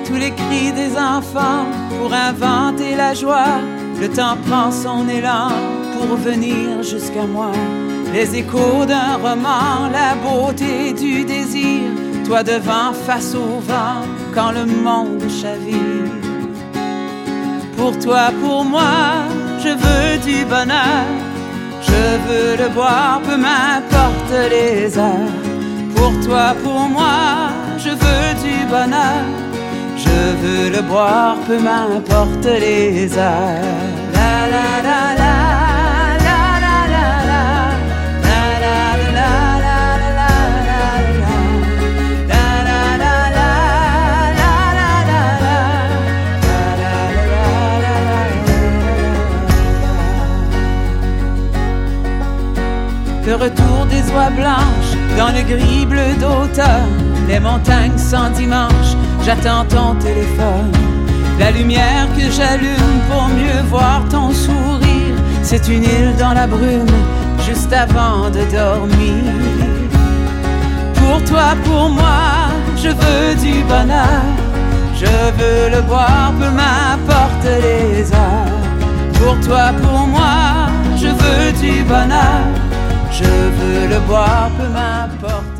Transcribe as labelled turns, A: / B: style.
A: tous les cris des enfants pour inventer la joie. Le temps prend son élan pour venir jusqu'à moi. Les échos d'un roman, la beauté du désir. Toi devant, face au vent, quand le monde chavire. Pour toi, pour moi, je veux du bonheur. Je veux le boire, peu m'importe les heures. Pour toi, pour moi, je veux du bonheur. Je veux le boire, peu m'importe les heures. La la la la. Le retour des oies blanches dans le gris bleu d'automne. Les montagnes sans dimanche, j'attends ton téléphone. La lumière que j'allume pour mieux voir ton sourire. C'est une île dans la brume, juste avant de dormir. Pour toi, pour moi, je veux du bonheur. Je veux le boire, peu m'importe les heures. Pour toi, pour moi, je veux du bonheur. Je veux le boire, peu m'importe.